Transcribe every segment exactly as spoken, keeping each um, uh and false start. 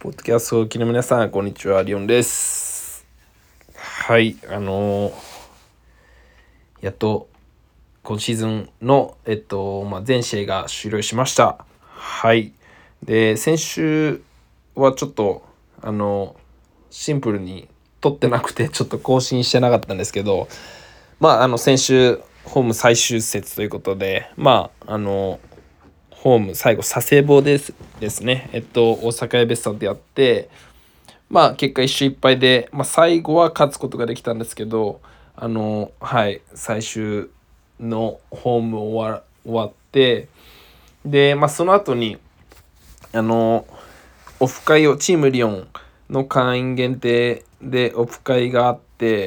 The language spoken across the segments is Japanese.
ポッドキャストをお聞きの皆さん、こんにちは、リオンです。はい、あのー、やっと今シーズンの、えっと、まあ、全試合が終了しました。はい。で、先週はちょっと、あの、シンプルに撮ってなくて、ちょっと更新してなかったんですけど、まあ、あの、先週、ホーム最終節ということで、まあ、あの、ホーム最後佐世保ですですね、えっと、大阪ヤベッサンでやって、まあ結果一勝一敗で、まあ、最後は勝つことができたんですけど、あのはい最終のホーム終わ終わって、で、まあ、その後にあのオフ会をチームリオンの会員限定でオフ会があって、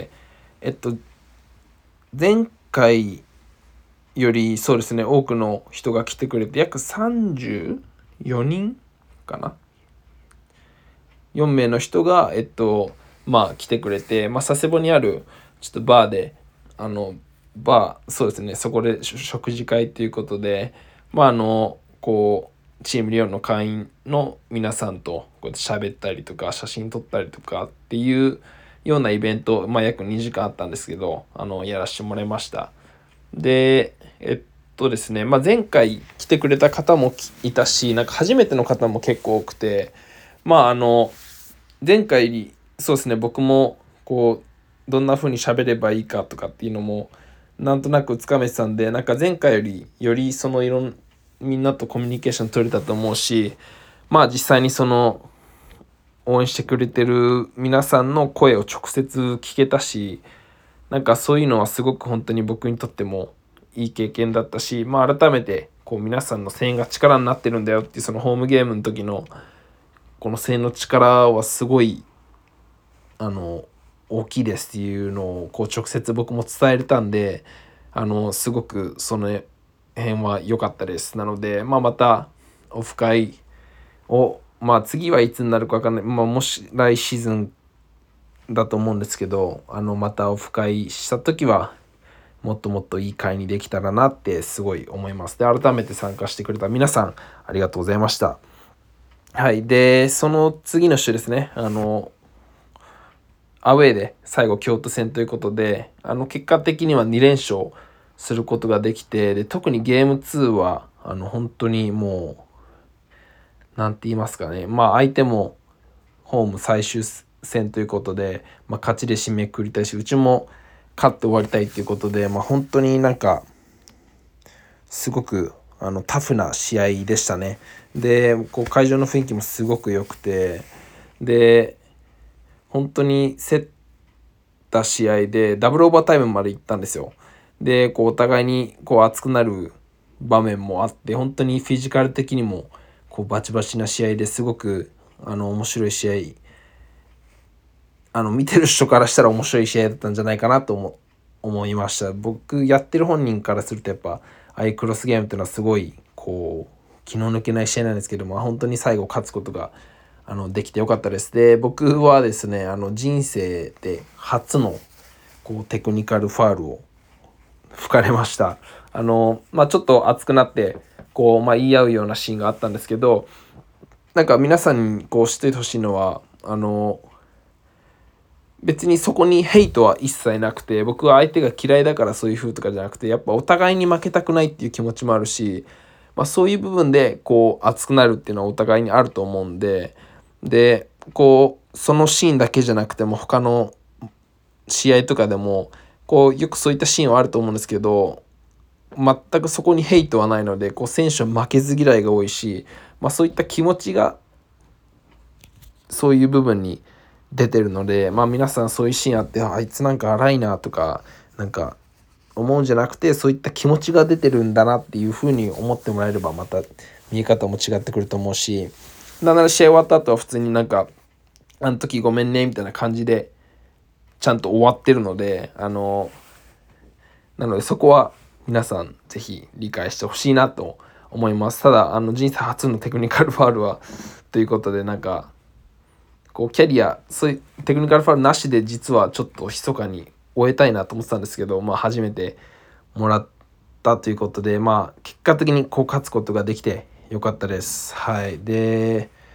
えっと前回よりそうですね多くの人が来てくれて、約さんじゅうよにんかな、よんめいの人が、えっと、まあ来てくれて、まあ、佐世保にあるちょっとバーで、あの、バー、そうですね、そこで食事会ということで、まあ、あの、こう、チームリオンの会員の皆さんとこうやって喋ったりとか、写真撮ったりとかっていうようなイベント、まあ、約にじかんあったんですけど、あの、やらせてもらいました。で、えっとですね、まあ、前回来てくれた方もいたし、なんか初めての方も結構多くて、まあ、あの、前回そうですね僕もこうどんな風に喋ればいいかとかっていうのもなんとなくつかめてたんで、なんか前回よりよりそのいろんみんなとコミュニケーション取れたと思うし、まあ実際にその応援してくれてる皆さんの声を直接聞けたし、なんかそういうのはすごく本当に僕にとってもいい経験だったし、まあ改めてこう皆さんの声援が力になってるんだよっていう、そのホームゲームの時のこの声援の力はすごいあの大きいですっていうのをこう直接僕も伝えれたんで、あのすごくその辺は良かったです。なので、まあ、またオフ会を、まあ、次はいつになるか分かんない、まあ、もし来シーズンだと思うんですけど、あのまたオフ会した時はもっともっといい会にできたらなってすごい思います。で、改めて参加してくれた皆さんありがとうございました。はい。で、その次の週ですね、あのアウェーで最後京都戦ということで、あの結果的にはにれんしょうすることができて、で特にゲームツーはあの本当にもうなんて言いますかね、まあ相手もホーム最終戦ということで、まあ、勝ちで締めくくりたいし、うちも勝って終わりたいということで、まあ、本当になんかすごくあのタフな試合でしたね。でこう会場の雰囲気もすごく良くて、で本当に競った試合でダブルオーバータイムまで行ったんですよ。でこうお互いにこう熱くなる場面もあって、本当にフィジカル的にもこうバチバチな試合ですごくあの面白い試合、あの見てる人からしたら面白い試合だったんじゃないかなと思思いました。僕やってる本人からするとやっぱああいうクロスゲームっていうのはすごいこう気の抜けない試合なんですけども、本当に最後勝つことがあのできてよかったです。で僕はですね、あの人生で初のこうテクニカルファールを吹かれました。あのまあちょっと熱くなってこう、まあ、言い合うようなシーンがあったんですけど、なんか皆さんにこう知ってほしいのは、あの別にそこにヘイトは一切なくて、僕は相手が嫌いだからそういう風とかじゃなくて、やっぱお互いに負けたくないっていう気持ちもあるし、まあ、そういう部分でこう熱くなるっていうのはお互いにあると思うんで、でこうそのシーンだけじゃなくても他の試合とかでもこうよくそういったシーンはあると思うんですけど、全くそこにヘイトはないので、こう選手は負けず嫌いが多いし、まあ、そういった気持ちがそういう部分に出てるので、まあ皆さんそういうシーンあって、あいつなんか荒いなとかなんか思うんじゃなくて、そういった気持ちが出てるんだなっていう風に思ってもらえれば、また見え方も違ってくると思うし、なんなら試合終わった後は普通になんかあの時ごめんねみたいな感じでちゃんと終わってるので、あのなのでそこは皆さんぜひ理解してほしいなと思います。ただあの人生初のテクニカルファールはということで、なんかこうキャリアそういうテクニカルファウルなしで実はちょっと密かに終えたいなと思ってたんですけど、まあ、初めてもらったということで、まあ、結果的にこう勝つことができてよかったです。はい。で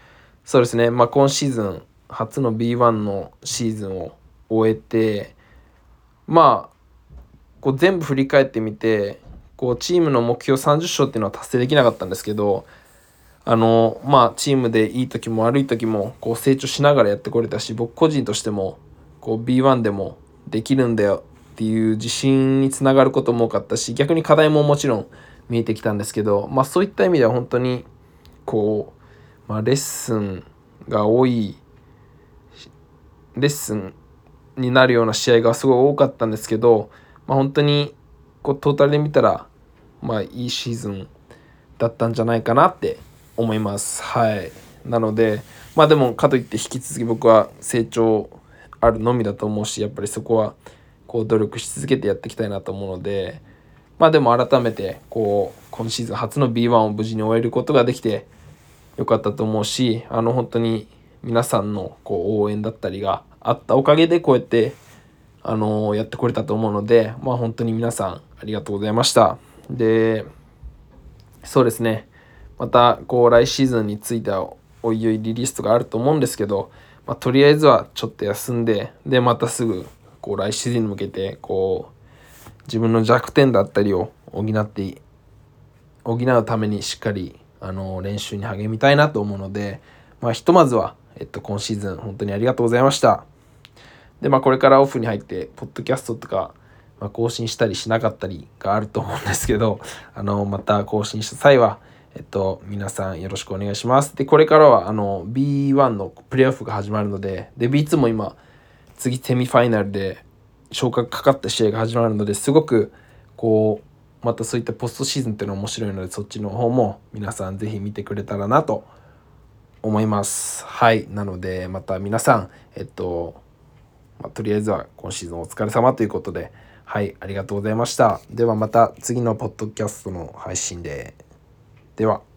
そうですね、まあ、今シーズン初の ビーワン のシーズンを終えて、まあこう全部振り返ってみて、こうチームの目標さんじゅっ勝っていうのは達成できなかったんですけど、あのまあチームでいい時も悪い時もこう成長しながらやってこれたし、僕個人としてもこう ビーワン でもできるんだよっていう自信につながることも多かったし、逆に課題ももちろん見えてきたんですけど、まあそういった意味では本当にこう、まあ、レッスンが多いレッスンになるような試合がすごい多かったんですけど、まあ、本当にこうトータルで見たら、まあ、いいシーズンだったんじゃないかなって思います。はい。なので、まあでもかといって引き続き僕は成長あるのみだと思うし、やっぱりそこはこう努力し続けてやっていきたいなと思うので、まあでも改めてこう今シーズン初の ビーワン を無事に終えることができてよかったと思うし、あの本当に皆さんのこう応援だったりがあったおかげでこうやってあのやってこれたと思うので、まあ本当に皆さんありがとうございました。で、そうですね、またこう来シーズンについてはおいおいリリースとかあると思うんですけど、まあ、とりあえずはちょっと休んで、でまたすぐこう来シーズンに向けてこう自分の弱点だったりを補って補うためにしっかりあの練習に励みたいなと思うので、まあ、ひとまずは、えっと、今シーズン本当にありがとうございました。で、まあ、これからオフに入って、ポッドキャストとか、まあ、更新したりしなかったりがあると思うんですけど、あの、また更新した際は、えっと、皆さんよろしくお願いします。で、これからは、あの、ビーワン のプレーオフが始まるので、で、ビーツー も今、次セミファイナルで昇格かかった試合が始まるので、すごく、こう、またそういったポストシーズンっていうのは面白いので、そっちの方も皆さんぜひ見てくれたらなと思います。はい。なので、また皆さん、えっと、まあ、とりあえずは今シーズンお疲れ様ということで、はい、ありがとうございました。ではまた次のポッドキャストの配信で。では。